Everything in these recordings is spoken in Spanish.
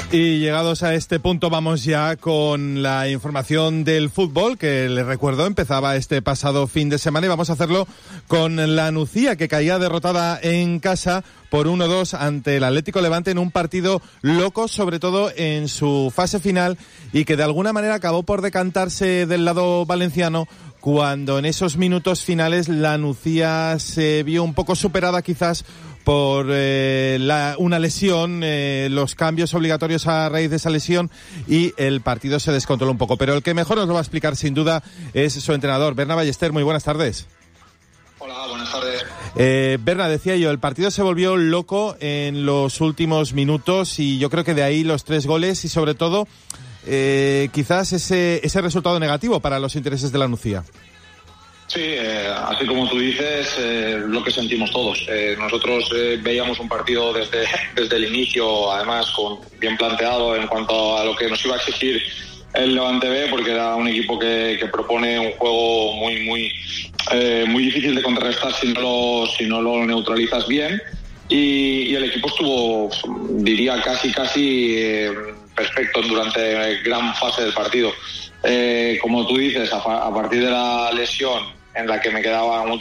Y llegados a este punto vamos ya con la información del fútbol, que les recuerdo empezaba este pasado fin de semana, y vamos a hacerlo con la Nucía, que caía derrotada en casa por 1-2 ante el Atlético Levante en un partido loco, sobre todo en su fase final, y que de alguna manera acabó por decantarse del lado valenciano, cuando en esos minutos finales la Nucía se vio un poco superada quizás por una lesión, los cambios obligatorios a raíz de esa lesión, y el partido se descontroló un poco. Pero el que mejor nos lo va a explicar sin duda es su entrenador, Berna Ballester. Muy buenas tardes. Hola, buenas tardes. Berna, decía yo, el partido se volvió loco en los últimos minutos, y yo creo que de ahí los 3 goles y sobre todo quizás ese resultado negativo para los intereses de la Nucía. Sí, así como tú dices, lo que sentimos todos. Nosotros veíamos un partido desde el inicio, además bien planteado en cuanto a lo que nos iba a exigir el Levante B, porque era un equipo que propone un juego muy difícil de contrarrestar si no lo neutralizas bien. Y el equipo estuvo, diría, casi perfecto durante gran fase del partido. Como tú dices, a partir de la lesión, en la que quedaban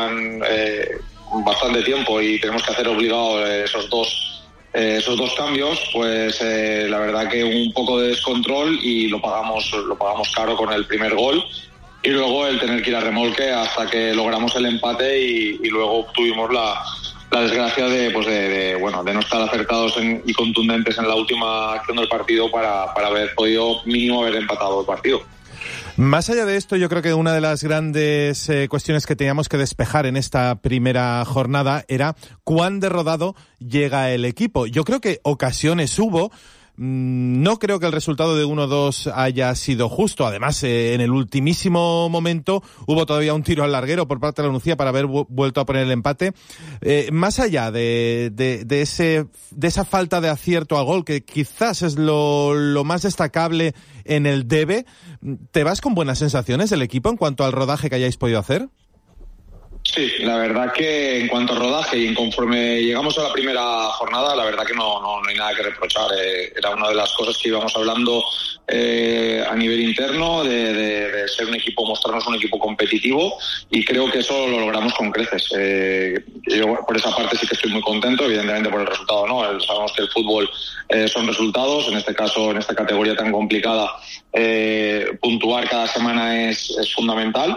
bastante tiempo y tenemos que hacer obligado esos dos cambios, pues la verdad que un poco de descontrol, y lo pagamos caro con el primer gol, y luego el tener que ir a remolque hasta que logramos el empate, y luego tuvimos la desgracia de no estar acertados y contundentes en la última acción del partido para haber podido mínimo haber empatado el partido. Más allá de esto, yo creo que una de las grandes cuestiones que teníamos que despejar en esta primera jornada era cuán derrodado llega el equipo. Yo creo que ocasiones hubo. No creo que el resultado de 1-2 haya sido justo. Además, en el ultimísimo momento hubo todavía un tiro al larguero por parte de la Nucía para haber vuelto a poner el empate. Más allá de esa falta de acierto a gol, que quizás es lo más destacable en el debe, ¿te vas con buenas sensaciones del equipo en cuanto al rodaje que hayáis podido hacer? Sí, la verdad que en cuanto a rodaje y conforme llegamos a la primera jornada, la verdad que no hay nada que reprochar. Era una de las cosas que íbamos hablando a nivel interno, de ser un equipo, mostrarnos un equipo competitivo, y creo que eso lo logramos con creces. Yo por esa parte sí que estoy muy contento, evidentemente por el resultado no. Sabemos que el fútbol son resultados, en este caso, en esta categoría tan complicada, puntuar cada semana es fundamental.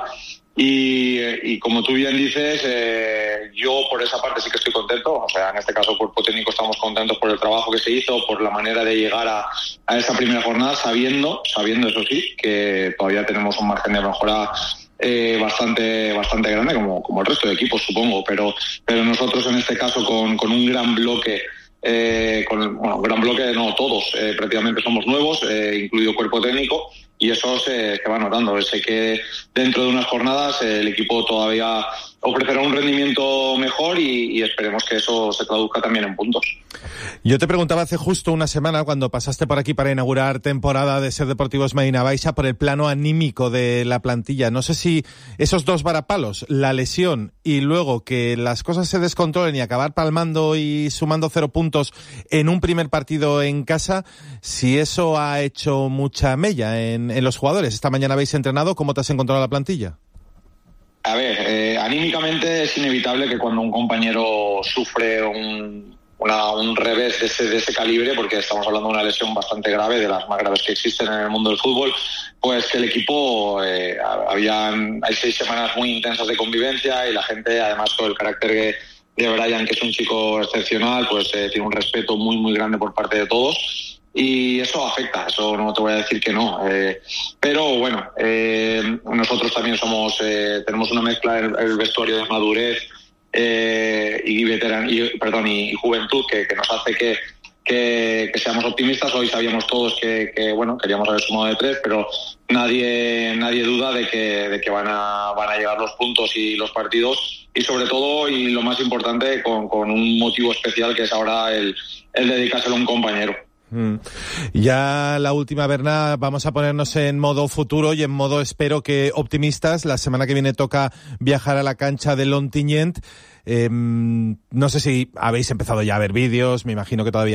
Y como tú bien dices, yo por esa parte sí que estoy contento. O sea, en este caso, cuerpo técnico, estamos contentos por el trabajo que se hizo, por la manera de llegar a esta primera jornada, sabiendo eso sí, que todavía tenemos un margen de mejora bastante grande, como el resto de equipos, supongo. Pero nosotros en este caso con un gran bloque, gran bloque no todos, prácticamente somos nuevos, incluido cuerpo técnico, y eso se va notando. Sé que dentro de unas jornadas el equipo todavía ofrecerá un rendimiento mejor, y esperemos que eso se traduzca también en puntos. Yo te preguntaba hace justo una semana, cuando pasaste por aquí para inaugurar temporada de Ser Deportivos Medina Baixa, por el plano anímico de la plantilla. No sé si esos 2 varapalos, la lesión y luego que las cosas se descontrolen y acabar palmando y sumando 0 puntos en un primer partido en casa, si eso ha hecho mucha mella en los jugadores. Esta mañana habéis entrenado, ¿cómo te has encontrado la plantilla? A ver, anímicamente es inevitable que cuando un compañero sufre un revés de ese calibre, porque estamos hablando de una lesión bastante grave, de las más graves que existen en el mundo del fútbol, pues que el equipo, hay 6 semanas muy intensas de convivencia, y la gente, además con el carácter de Brian, que es un chico excepcional, pues tiene un respeto muy grande por parte de todos. Y eso afecta, eso no te voy a decir que no. Pero bueno, nosotros también tenemos una mezcla en el vestuario de madurez y juventud que nos hace que seamos optimistas. Hoy sabíamos todos que queríamos haber sumado de 3, pero nadie duda de que van a llegar los puntos y los partidos, y sobre todo, y lo más importante, con un motivo especial, que es ahora el dedicárselo a un compañero. Ya la última, Berna, vamos a ponernos en modo futuro y en modo, espero que optimistas. La semana que viene toca viajar a la cancha de Ontinyent. No sé si habéis empezado ya a ver vídeos, me imagino que todavía